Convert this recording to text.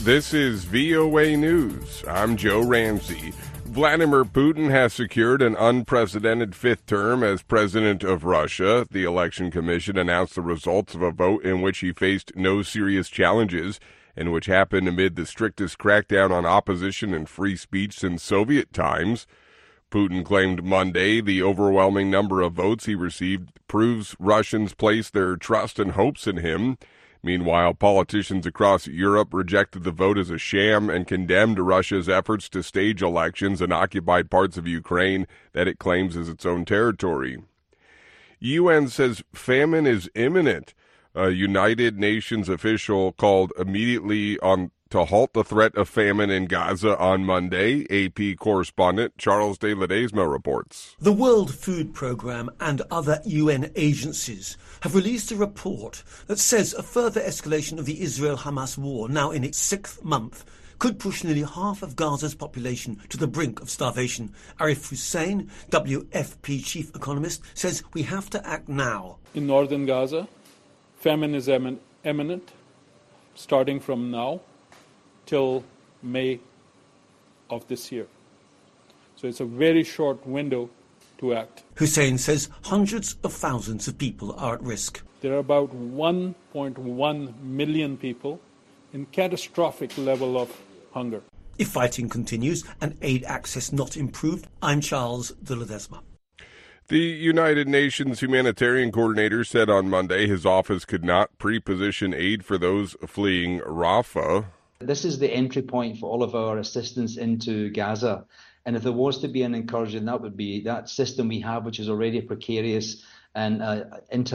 This is VOA News. I'm Joe Ramsey. Vladimir Putin has secured an unprecedented fifth term as president of Russia. The Election Commission announced the results of a vote in which he faced no serious challenges and which happened amid the strictest crackdown on opposition and free speech since Soviet times. Putin claimed Monday the overwhelming number of votes he received proves Russians place their trust and hopes in him. Meanwhile, politicians across Europe rejected the vote as a sham and condemned Russia's efforts to stage elections in occupied parts of Ukraine that it claims as its own territory. UN says famine is imminent. A United Nations official called immediately to halt the threat of famine in Gaza on Monday. AP correspondent Charles de Ledesma reports. The World Food Programme and other UN agencies have released a report that says a further escalation of the Israel-Hamas war, now in its sixth month, could push nearly half of Gaza's population to the brink of starvation. Arif Hussein, WFP chief economist, says we have to act now. In northern Gaza, famine is imminent, starting from now till May of this year. So it's a very short window to act. Hussein says hundreds of thousands of people are at risk. There are about 1.1 million people in catastrophic level of hunger. If fighting continues and aid access not improved, I'm Charles de Ledesma. The United Nations humanitarian coordinator said on Monday his office could not pre-position aid for those fleeing Rafah. This is the entry point for all of our assistance into Gaza. And if there was to be an incursion, that would be that system we have, which is already precarious and